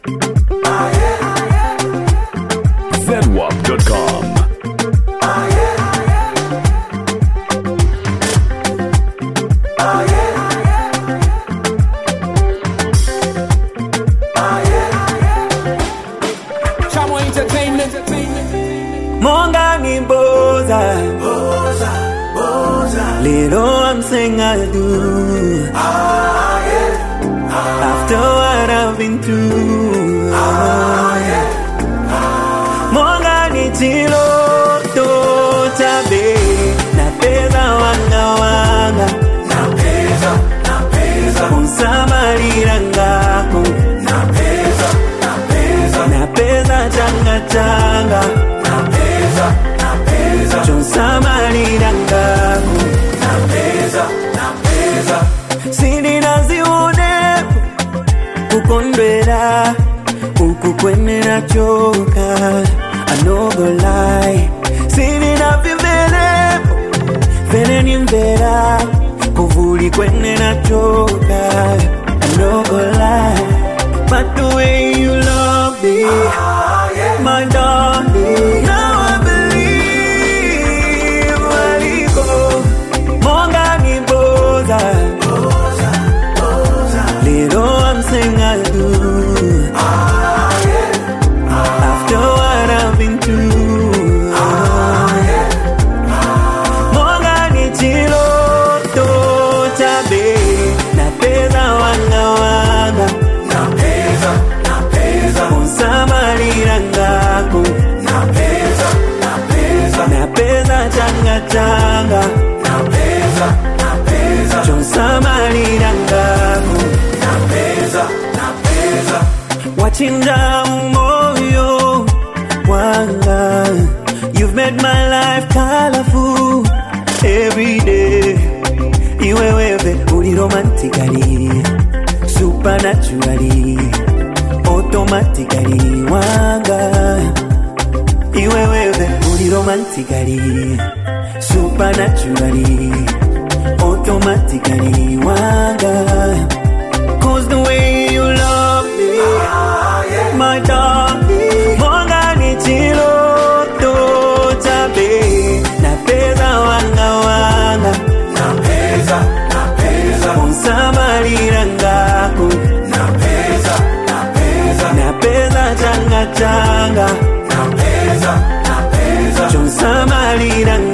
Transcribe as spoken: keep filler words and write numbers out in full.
zenwap dot com. Monga ni boza, boza, boza. Little I'm saying I do. Ah, yeah. Ah, after what I've been through. Ah, yeah. Ah. Monga ni chilo to chabe. Na pesa wanga wanga. Na pesa, na pesa. Unsamalirangako. Na pesa, na pesa. Na pesa changa changa. Napeza, napeza. Chonsamalirangako. Napeza, napeza. Sini nazione kukondwera ukukwenera choka. I no go lie. Sini navivele vele nimvera kuvuli kwenera choka. I no go lie. But the way you love me, ah, yeah. My darling, now I believe where you go. Monga ni boza, boza, boza. Little I'm saying I do. Ah, yeah. Ah. After what I've been through. Ah, yeah. Ah. Monga ni chilo to chabe. Na pesa wanga wanga. Na pesa, na pesa. Unsamalirangako. Na pesa, na pesa. Na pesa changa changa. Na pesa, na pesa. Chonsamalirangako. Na pesa, na pesa. Wachinja moyo wanga. You've made my life colorful every day. Iwe wewe uli romantically, supernaturally, automatically wanga. Iwe wewe uli romantically, supernaturally, automatically wanga. Cause the way you love me, ah, yeah. My darling, monga ni chilo to chabe. Na pesa wanga wanga. Na pesa, na pesa. Unsamalirangako. Na pesa, na pesa. Na pesa changa changa. Na pesa, na pesa. Chonsamalirangako.